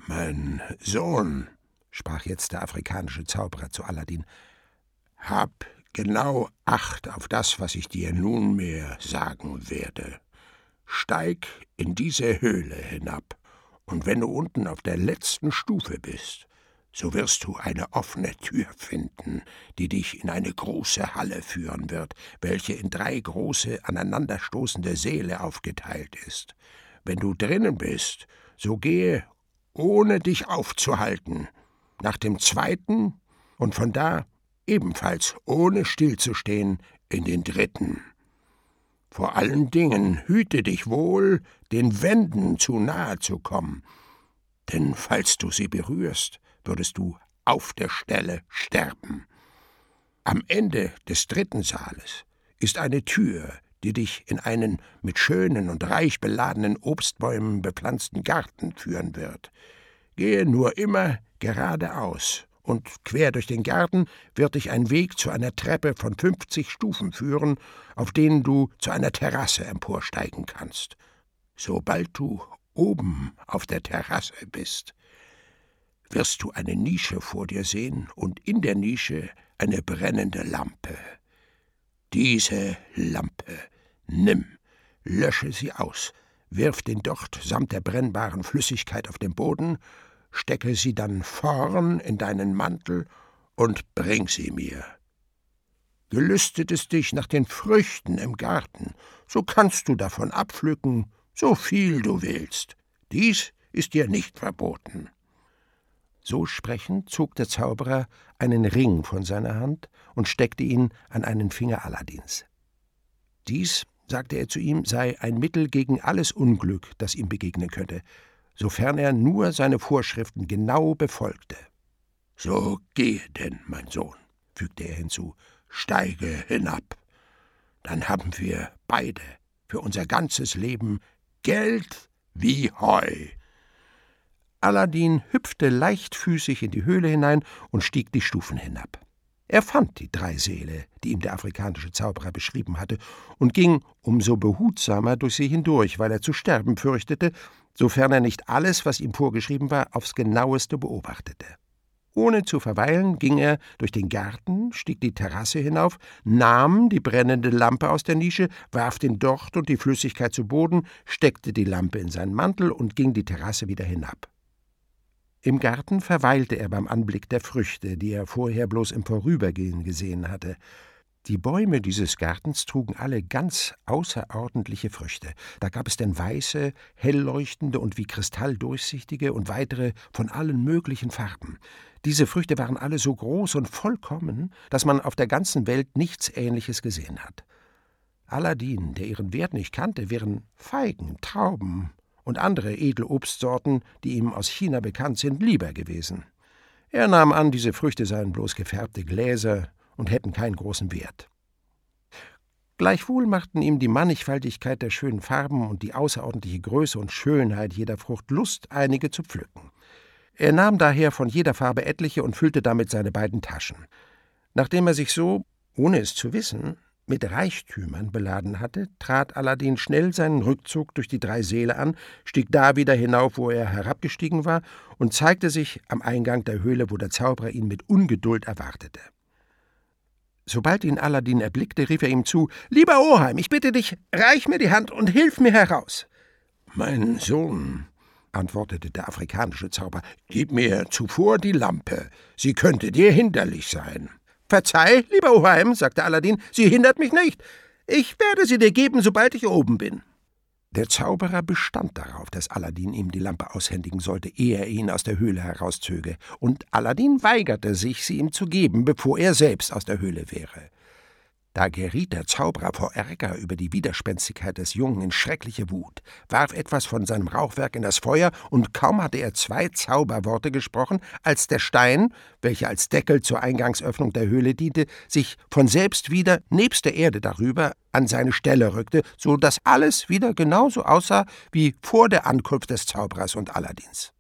»Mein Sohn«, sprach jetzt der afrikanische Zauberer zu Aladin, »hab genau Acht auf das, was ich dir nunmehr sagen werde. Steig in diese Höhle hinab, und wenn du unten auf der letzten Stufe bist, so wirst du eine offene Tür finden, die dich in eine große Halle führen wird, welche in 3 große, aneinanderstoßende Säle aufgeteilt ist. Wenn du drinnen bist, so gehe, ohne dich aufzuhalten, nach dem 2. und von da ebenfalls ohne stillzustehen in den 3. Vor allen Dingen hüte dich wohl, den Wänden zu nahe zu kommen, denn falls du sie berührst, würdest du auf der Stelle sterben. Am Ende des 3. Saales ist eine Tür, die dich in einen mit schönen und reich beladenen Obstbäumen bepflanzten Garten führen wird. Gehe nur immer geradeaus, und quer durch den Garten wird dich ein Weg zu einer Treppe von 50 Stufen führen, auf denen du zu einer Terrasse emporsteigen kannst. Sobald du oben auf der Terrasse bist, wirst du eine Nische vor dir sehen und in der Nische eine brennende Lampe. Diese Lampe nimm, lösche sie aus, wirf den Docht samt der brennbaren Flüssigkeit auf den Boden, stecke sie dann vorn in deinen Mantel und bring sie mir. Gelüstet es dich nach den Früchten im Garten, so kannst du davon abpflücken, so viel du willst. Dies ist dir nicht verboten.« So sprechend zog der Zauberer einen Ring von seiner Hand und steckte ihn an einen Finger Aladins. Dies, sagte er zu ihm, sei ein Mittel gegen alles Unglück, das ihm begegnen könnte, sofern er nur seine Vorschriften genau befolgte. »So gehe denn, mein Sohn«, fügte er hinzu, »steige hinab. Dann haben wir beide für unser ganzes Leben Geld wie Heu.« Aladin hüpfte leichtfüßig in die Höhle hinein und stieg die Stufen hinab. Er fand die 3 Säle, die ihm der afrikanische Zauberer beschrieben hatte, und ging umso behutsamer durch sie hindurch, weil er zu sterben fürchtete, sofern er nicht alles, was ihm vorgeschrieben war, aufs Genaueste beobachtete. Ohne zu verweilen ging er durch den Garten, stieg die Terrasse hinauf, nahm die brennende Lampe aus der Nische, warf den Docht und die Flüssigkeit zu Boden, steckte die Lampe in seinen Mantel und ging die Terrasse wieder hinab. Im Garten verweilte er beim Anblick der Früchte, die er vorher bloß im Vorübergehen gesehen hatte. Die Bäume dieses Gartens trugen alle ganz außerordentliche Früchte. Da gab es denn weiße, hellleuchtende und wie Kristall durchsichtige und weitere von allen möglichen Farben. Diese Früchte waren alle so groß und vollkommen, dass man auf der ganzen Welt nichts Ähnliches gesehen hat. Aladin, der ihren Wert nicht kannte, wären Feigen, Trauben und andere edle Obstsorten, die ihm aus China bekannt sind, lieber gewesen. Er nahm an, diese Früchte seien bloß gefärbte Gläser und hätten keinen großen Wert. Gleichwohl machten ihm die Mannigfaltigkeit der schönen Farben und die außerordentliche Größe und Schönheit jeder Frucht Lust, einige zu pflücken. Er nahm daher von jeder Farbe etliche und füllte damit seine beiden Taschen. Nachdem er sich so, ohne es zu wissen, mit Reichtümern beladen hatte, trat Aladin schnell seinen Rückzug durch die 3 Säle an, stieg da wieder hinauf, wo er herabgestiegen war, und zeigte sich am Eingang der Höhle, wo der Zauberer ihn mit Ungeduld erwartete. Sobald ihn Aladin erblickte, rief er ihm zu: »Lieber Oheim, ich bitte dich, reich mir die Hand und hilf mir heraus.« »Mein Sohn«, antwortete der afrikanische Zauberer, »gib mir zuvor die Lampe, sie könnte dir hinderlich sein.« »Verzeih, lieber Oheim«, sagte Aladin, »sie hindert mich nicht. Ich werde sie dir geben, sobald ich oben bin.« Der Zauberer bestand darauf, dass Aladin ihm die Lampe aushändigen sollte, ehe er ihn aus der Höhle herauszöge, und Aladin weigerte sich, sie ihm zu geben, bevor er selbst aus der Höhle wäre. Da geriet der Zauberer vor Ärger über die Widerspenstigkeit des Jungen in schreckliche Wut, warf etwas von seinem Rauchwerk in das Feuer, und kaum hatte er 2 Zauberworte gesprochen, als der Stein, welcher als Deckel zur Eingangsöffnung der Höhle diente, sich von selbst wieder, nebst der Erde darüber, an seine Stelle rückte, so dass alles wieder genauso aussah wie vor der Ankunft des Zauberers und Aladins.